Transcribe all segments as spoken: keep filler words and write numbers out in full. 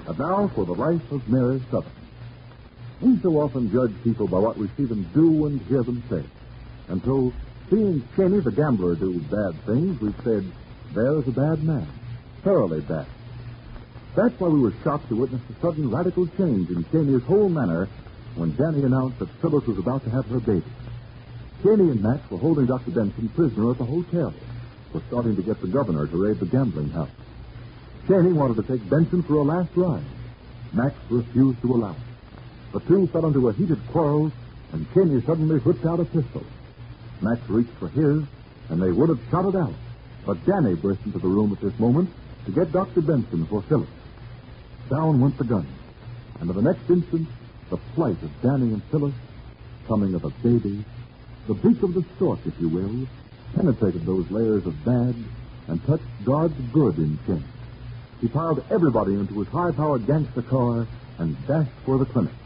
And now for the life of Mary Sutton. We so often judge people by what we see them do and hear them say. And so, seeing Cheney the gambler do bad things, we've said, there's a bad man. Thoroughly bad. That's why we were shocked to witness a sudden radical change in Cheney's whole manner when Danny announced that Phyllis was about to have her baby. Cheney and Max were holding Doctor Benson prisoner at the hotel. Were starting to get the governor to raid the gambling house. Cheney wanted to take Benson for a last ride. Max refused to allow it. The two fell into a heated quarrel, and Cheney suddenly whipped out a pistol. Max reached for his, and they would have shot it out. But Danny burst into the room at this moment to get Doctor Benson for Phyllis. Down went the gun, and in the next instant, the flight of Danny and Phyllis, coming of a baby, the beak of the stork, if you will, penetrated those layers of bad and touched God's good in Cheney. He piled everybody into his high-powered gangster car and dashed for the clinic.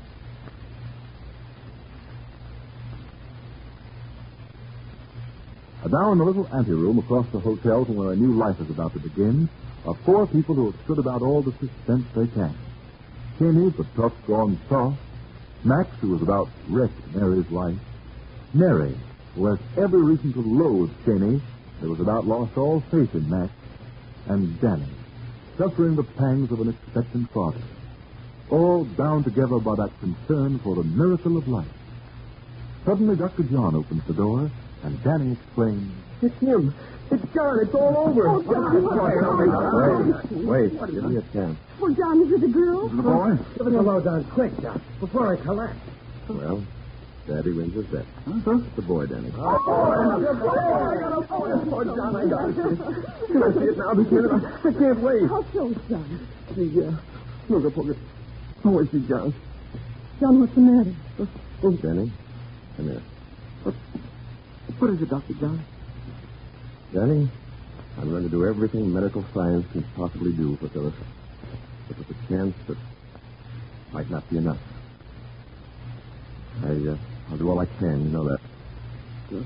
Now in the little anteroom across the hotel from where a new life is about to begin are four people who have stood about all the suspense they can. Cheney, the tough, gone soft. Max, who was about wrecked Mary's life. Mary, who has every reason to loathe Cheney, who was about lost all faith in Max. And Danny, suffering the pangs of an expectant father. All bound together by that concern for the miracle of life. Suddenly, Doctor John opens the door, and Danny exclaims, "It's him. It's John. It's all over." Oh, John. Wait, wait. Give me a chance. Oh, John, is it the girl? the boy? Give it a load on quick, John, before I collapse. Well, Daddy wins his bet. Huh, sir? It's the boy, Danny. Oh, John, I got it. I see it now, Lieutenant. I can't wait. How so, John? See, uh, look up, look up. Oh, I see, John. John, what's the matter? Oh, Danny, come here. What is it, Doctor John? Danny, I'm going to do everything medical science can possibly do for Phyllis. But with a chance that might not be enough. I, uh, I'll do all I can, you know that. Sure.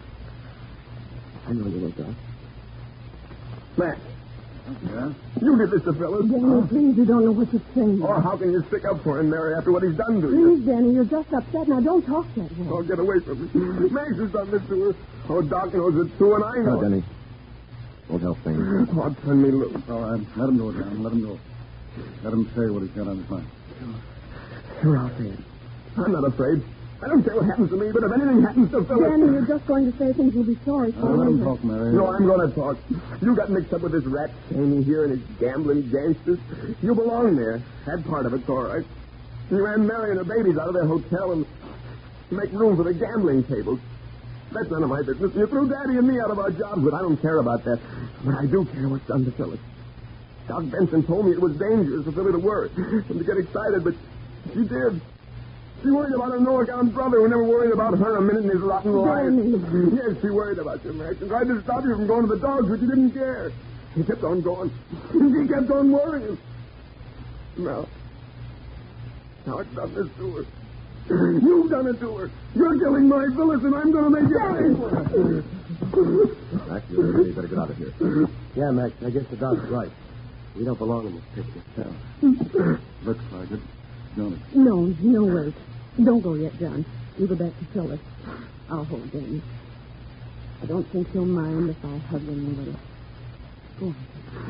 I know you will, Doc. Matt. Yeah? You did this to Phyllis. Danny, please, you don't know what you're saying. Oh, how can you stick up for him, Mary, after what he's done to you? Please, Danny, you're just upset. Now, don't talk that way. Oh, get away from me. Max has done this to her. Oh, Doc knows it, too, and I know No, Danny. Don't help things. Oh, turn me loose. All right. Let him go, John. Let him go. Let him say what he's got on his mind. You're out there. I'm not afraid. I don't care what happens to me, but if anything happens to Phyllis... Danny, you're just going to say things you'll be sorry for. Uh, let him later. talk, Mary. No, I'm going to talk. You got mixed up with this rat Cheney here and his gambling gangsters. You belong there. That part of it's all right. You ran Mary and her babies out of their hotel and make room for the gambling tables. That's none of my business. You threw Daddy and me out of our jobs, but I don't care about that. But I do care what's done to Phyllis. Doc Benson told me it was dangerous for Philly to worry and to get excited, but she did. She worried about her no-account brother who never worried about her a minute in his rotten life. Danny. Yes, she worried about you, Max, and tried to stop you from going to the dogs, but you didn't care. He kept on going. He kept on worrying. Now, now it's done this to her. You've done it to her. You're killing my Phyllis, and I'm going to make you pay for it. Max, you better get out of here. Yeah, Max, I guess the doc's right. We don't belong in this picture. No. Looks like it. Don't it? No, no, wait. Don't go yet, John. You go back to Phyllis. I'll hold Danny. I don't think he'll mind if I hug him a little. Go on.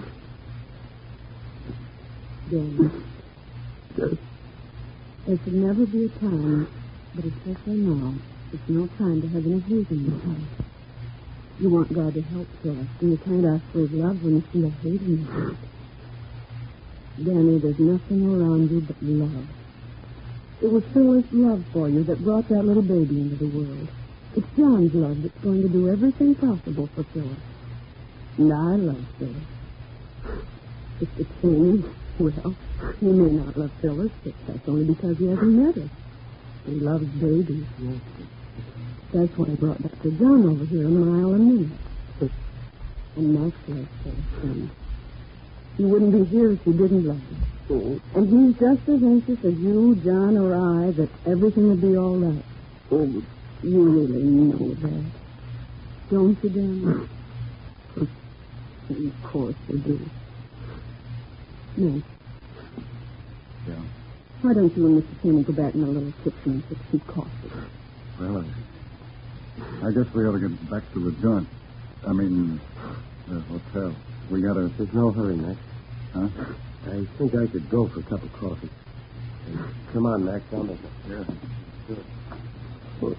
Danny. Yes. There should never be a time, but especially now, it's no time to have any hate in your heart. You want God to help Phyllis, and you can't ask for his love when you feel hate in your heart. Danny, there's nothing around you but love. It was Phyllis' love for you that brought that little baby into the world. It's John's love that's going to do everything possible for Phyllis. And I love Phyllis. If it's Cheney, well, he may not love Phyllis, but that's only because he hasn't met her. He loves babies. That's why I brought Doctor John over here a mile a minute. And Max loves Phyllis, too. He wouldn't be here if he didn't love her. Oh, And he's just as anxious as you, John, or I that everything will be all right. oh, You really know that. Don't you, Danny? Of course you do. No. Why don't you and Mister Kenny go back in the little kitchen and fix some coffee? Well, I, I guess we ought to get back to the joint. I mean, the hotel. We gotta... There's no hurry, Max. Huh? I think I could go for a cup of coffee. Come on, Max. I'll make it. Yeah. Good.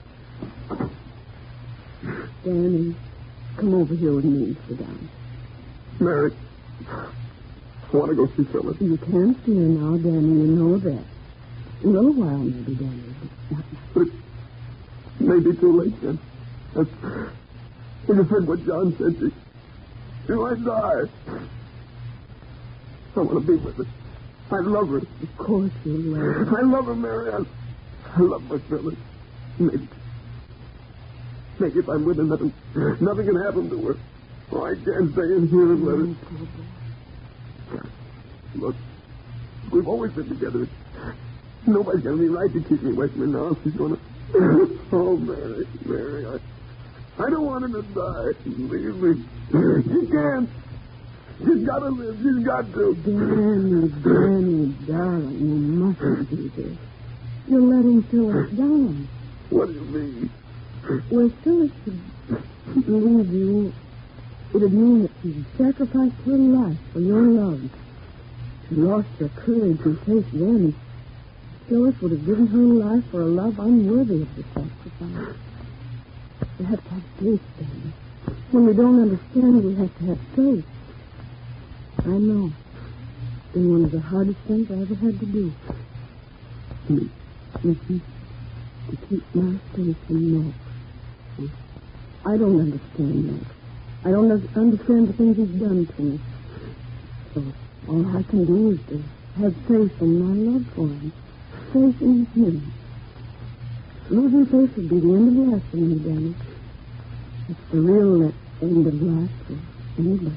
Danny, come over here with me and sit down. Mary, I want to go see Phyllis. You can't see her now, Danny. You know that. In a little while, maybe, Danny. But not now. But it may be too late then. That's, you just heard what John said. She, she might die. I want to be with her. I love her. Of course you will. I love her, Mary. I, I love my Phyllis. Maybe, maybe if I'm with her, nothing, nothing can happen to her. Oh, I can't stay in here and let her. Look, we've always been together. Nobody's got any right to keep me away from her now. She's going to... Oh, Mary, Mary, I, I don't want her to die. Leave me. She can't. She's got to live. She's got to. Danny, Danny, darling, you mustn't do this. You're letting Phyllis down. What do you mean? Well, Phyllis should leave you. It'd mean that she sacrificed her life for your love. She lost her courage and faith then. Phyllis would have given her life for a love unworthy of the sacrifice. We have to have faith, Danny. When we don't understand, we have to have faith. I know. It's been one of the hardest things I ever had to do. Me? Mm-hmm. To keep my faith in Max. I don't understand Max. I don't understand the things he's done to me. So all I can do is to have faith in my love for him. Faith in him. Losing faith would be the end of life for me, Danny. It's the real end of life for anybody.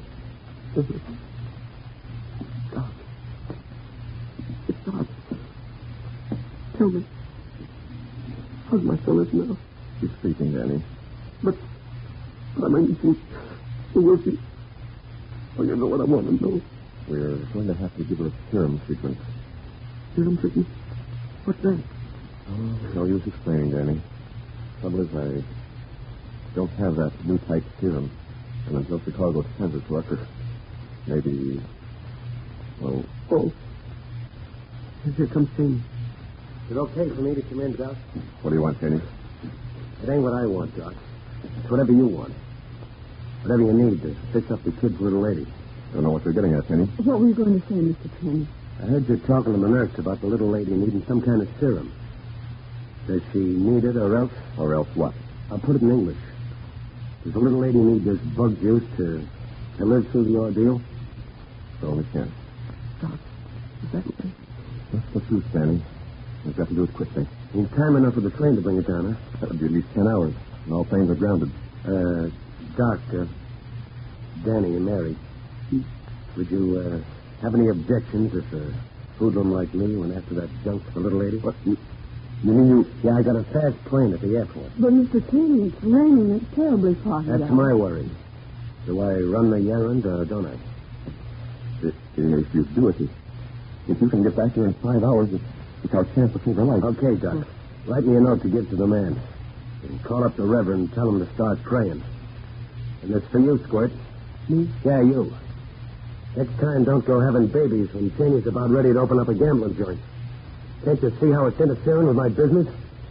Doc. It's Doc. Tell me. How's my Phyllis now? She's sleeping, Danny. But, but I mean, she, she will she... Oh, you know what I want to know. We're going to have to give her a serum treatment. Serum treatment? What's that? Oh, no use explaining, Danny. Trouble is, I don't have that new type serum. And until Chicago sends it to us, maybe... Well... Oh. Here comes Sammy. Is it okay for me to come in, Doc? What do you want, Danny? It ain't what I want, Doc. It's whatever you want. Whatever you need to fix up the kid's little lady. Don't know what you're getting at, Danny. What were you going to say, Mister Kenny? I heard you talking to the nurse about the little lady needing some kind of serum. Does she need it or else? Or else what? I'll put it in English. Does the little lady need this bug juice to, to live through the ordeal? So we can. Doc, is that right? What's the truth, Danny? We've got to do it quickly. Need time enough for the train to bring it down, huh? That'll be at least ten hours. And all planes are grounded. Uh, Doc, uh, Danny and Mary, would you, uh, have any objections if a hoodlum like me went after that junk for the little lady? What? You, you mean you... Yeah, I got a fast plane at the airport. But, Mister Kenny, it's raining. It's terribly foggy. That's out. my worry. Do I run the errand or don't I? If, if you do it, if, if you can get back here in five hours, it's, it's our chance to save her life. Okay, Doc. Write me a note to give to the man. And call up the Reverend and tell him to start praying. And this for you, Squirt. Me? Yeah, you. Next time, don't go having babies when Cheney's about ready to open up a gambling joint. Can't you see how it's interfering with my business?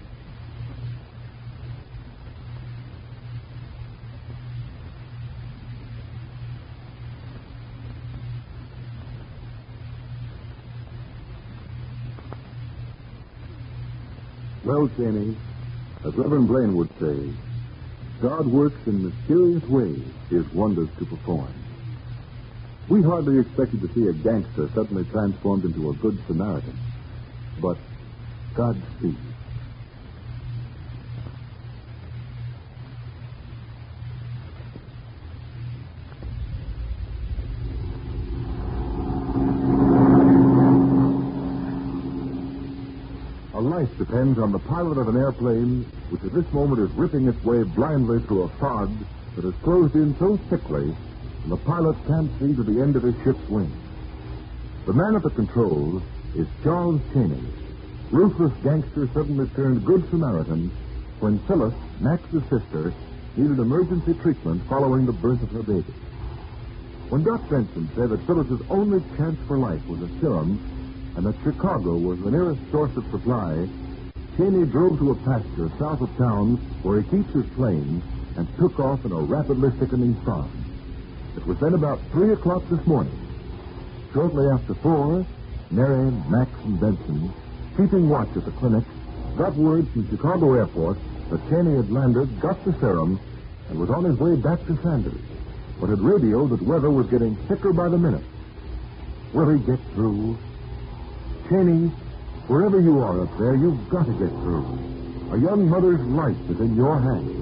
Well, Cheney, as Reverend Blaine would say, God works in mysterious ways his wonders to perform. We hardly expected to see a gangster suddenly transformed into a good Samaritan. But God sees. A life depends on the pilot of an airplane which at this moment is ripping its way blindly through a fog that has closed in so thickly the pilot can't see to the end of his ship's wing. The man at the controls is Charles Cheney, ruthless gangster suddenly turned good Samaritan when Phyllis, Max's sister, needed emergency treatment following the birth of her baby. When Doc Benson said that Phyllis's only chance for life was a serum and that Chicago was the nearest source of supply, Cheney drove to a pasture south of town where he keeps his plane and took off in a rapidly thickening fog. It was then about three o'clock this morning. Shortly after four, Mary, Max, and Benson, keeping watch at the clinic, got word from Chicago Airport that Cheney had landed, got the serum, and was on his way back to Sanders, but had radioed that weather was getting thicker by the minute. Will he get through? Cheney, wherever you are up there, you've got to get through. A young mother's life is in your hands.